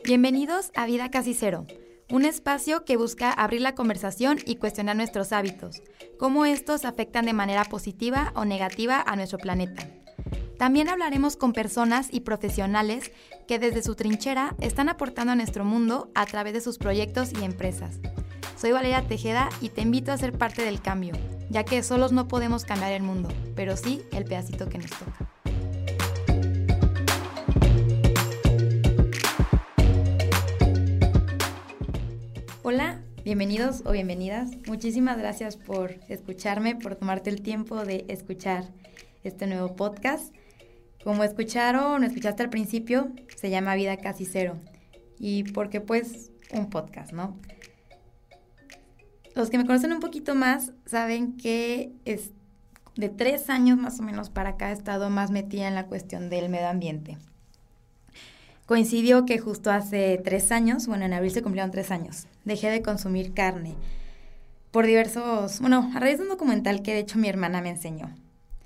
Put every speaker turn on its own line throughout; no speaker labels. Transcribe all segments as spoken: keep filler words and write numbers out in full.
Bienvenidos a Vida Casi Cero, un espacio que busca abrir la conversación y cuestionar nuestros hábitos, cómo estos afectan de manera positiva o negativa a nuestro planeta. También hablaremos con personas y profesionales que desde su trinchera están aportando a nuestro mundo a través de sus proyectos y empresas. Soy Valeria Tejeda y te invito a ser parte del cambio, ya que solos no podemos cambiar el mundo, pero sí el pedacito que nos toca. Hola, bienvenidos o bienvenidas. Muchísimas gracias por escucharme, por tomarte el tiempo de escuchar este nuevo podcast. Como escucharon o escuchaste al principio, se llama Vida Casi Cero. Y porque pues un podcast, ¿no? Los que me conocen un poquito más saben que es de tres años más o menos para acá he estado más metida en la cuestión del medio ambiente. Coincidió que justo hace tres años, bueno, en abril se cumplieron tres años, dejé de consumir carne por diversos, bueno, a raíz de un documental que de hecho mi hermana me enseñó.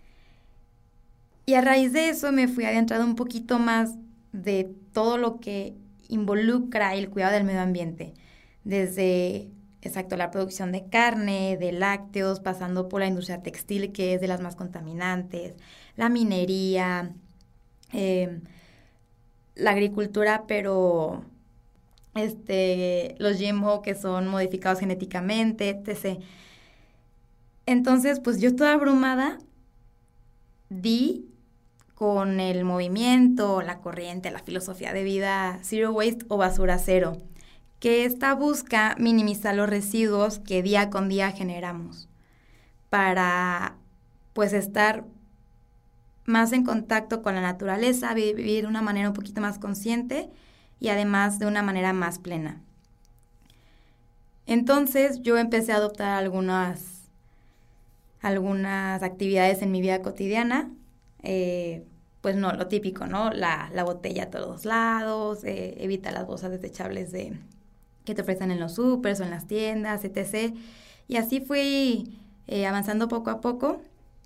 Y a raíz de eso me fui adentrando un poquito más de todo lo que involucra el cuidado del medio ambiente, desde, exacto, la producción de carne, de lácteos, pasando por la industria textil, que es de las más contaminantes, la minería, eh, la agricultura, pero este, los G M O que son modificados genéticamente, etcétera. Entonces, pues yo toda abrumada di con el movimiento, la corriente, la filosofía de vida Zero Waste o basura cero, que esta busca minimizar los residuos que día con día generamos para pues estar más en contacto con la naturaleza, vivir de una manera un poquito más consciente y además de una manera más plena. Entonces yo empecé a adoptar algunas, algunas actividades en mi vida cotidiana, eh, pues no, lo típico, ¿no? La, la botella a todos lados, eh, evita las bolsas desechables de, que te ofrecen en los súpers o en las tiendas, etcétera. Y así fui eh, avanzando poco a poco.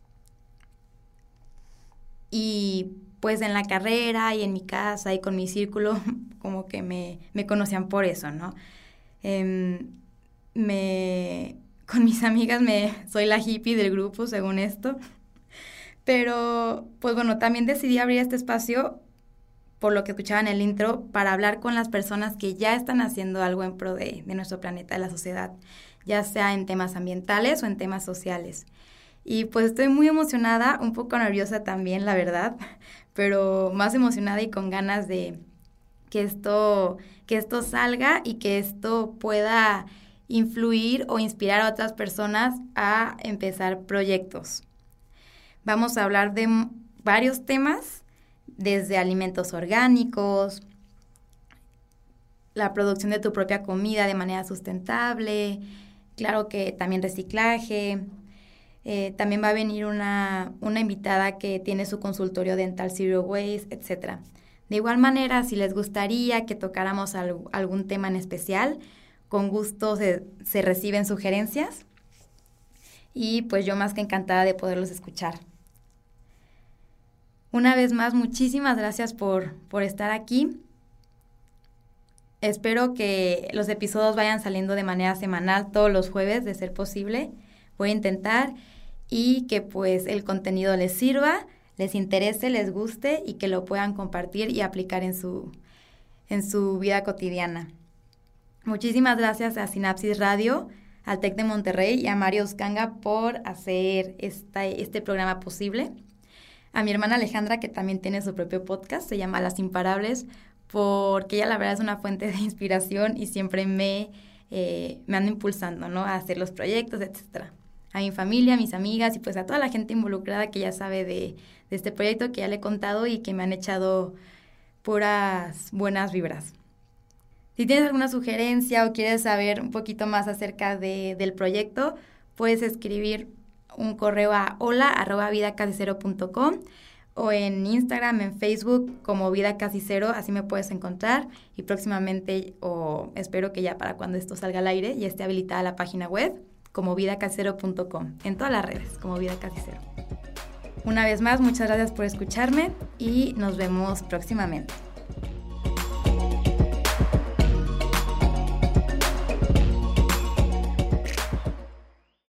Y pues en la carrera y en mi casa y con mi círculo como que me, me conocían por eso, ¿no? Eh, me, con mis amigas me, soy la hippie del grupo según esto. Pero pues bueno, también decidí abrir este espacio, por lo que escuchaba en el intro, para hablar con las personas que ya están haciendo algo en pro de, de nuestro planeta, de la sociedad, ya sea en temas ambientales o en temas sociales. Y pues estoy muy emocionada, un poco nerviosa también, la verdad, pero más emocionada y con ganas de que esto, que esto salga y que esto pueda influir o inspirar a otras personas a empezar proyectos. Vamos a hablar de varios temas, desde alimentos orgánicos, la producción de tu propia comida de manera sustentable, claro que también reciclaje. Eh, también va a venir una, una invitada que tiene su consultorio dental Zero Waste, etcétera. De igual manera, si les gustaría que tocáramos algo, algún tema en especial, con gusto se, se reciben sugerencias y pues yo más que encantada de poderlos escuchar. Una vez más, muchísimas gracias por, por estar aquí. Espero que los episodios vayan saliendo de manera semanal todos los jueves, de ser posible. Voy a intentar y que pues el contenido les sirva, les interese, les guste y que lo puedan compartir y aplicar en su, en su vida cotidiana. Muchísimas gracias a Sinapsis Radio, al TEC de Monterrey y a Mario Uscanga por hacer esta, este programa posible. A mi hermana Alejandra, que también tiene su propio podcast, se llama Las Imparables, porque ella la verdad es una fuente de inspiración y siempre me, eh, me anda impulsando, ¿no?, a hacer los proyectos, etcétera. A mi familia, a mis amigas y pues a toda la gente involucrada que ya sabe de, de este proyecto que ya le he contado y que me han echado puras buenas vibras. Si tienes alguna sugerencia o quieres saber un poquito más acerca de, del proyecto, puedes escribir un correo a hola arroba vida casi cero punto com o en Instagram, en Facebook como Vida Casi Cero, así me puedes encontrar y próximamente, o espero que ya para cuando esto salga al aire, ya esté habilitada la página web como vida casi cero punto com, en todas las redes como Vida Casi Cero. Una vez más, muchas gracias por escucharme y nos vemos próximamente.